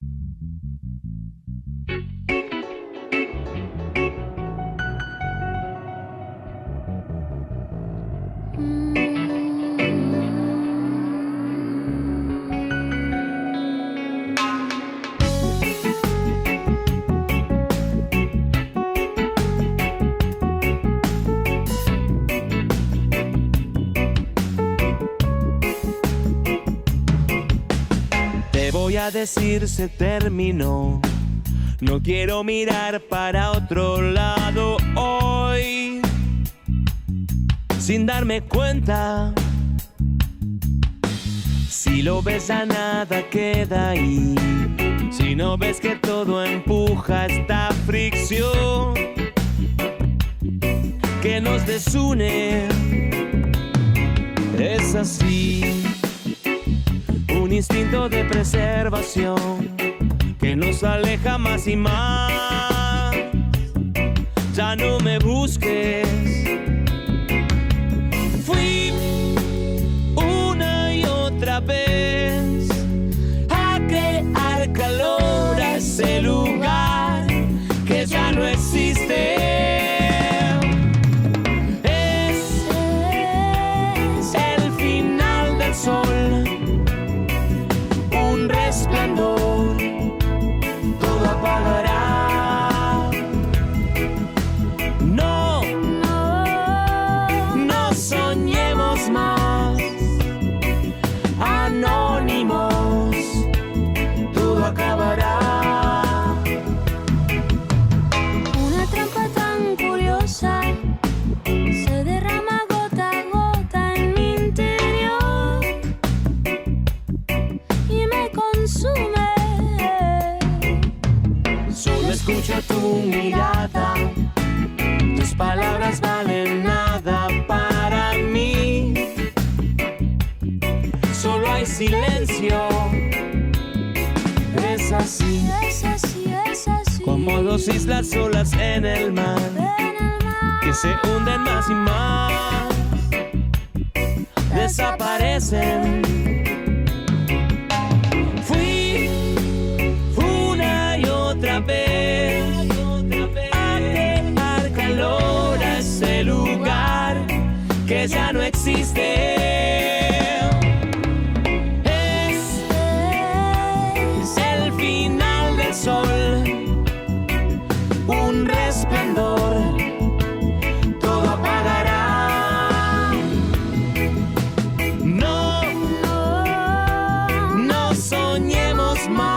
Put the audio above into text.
Voy a decir se terminó. No quiero mirar para otro lado hoy. Sin darme cuenta, si lo ves ya nada queda ahí. Si no ves que todo empuja esta fricción que nos desune. Es así. Un instinto de preservación que nos aleja más y más. Ya no me busques. Fui una y otra vez a crear calor a ese lugar que ya no existe. Es el final del sol. Resplandor, todo apagará. No, no soñemos más. Anónimos, todo acabará. Una trampa tan curiosa se derrama gota a gota en mi interior y me consume. Solo escucho tu mirada, tus palabras valen nada para mí. Solo hay silencio. Es así, Es así, es así. como dos islas solas en el mar, que se hunden más y más, desaparecen. Fui una y otra vez a crear calor a ese lugar que ya no existe. Es el final del sol, un resplandor, todo apagará. No, no soñemos más.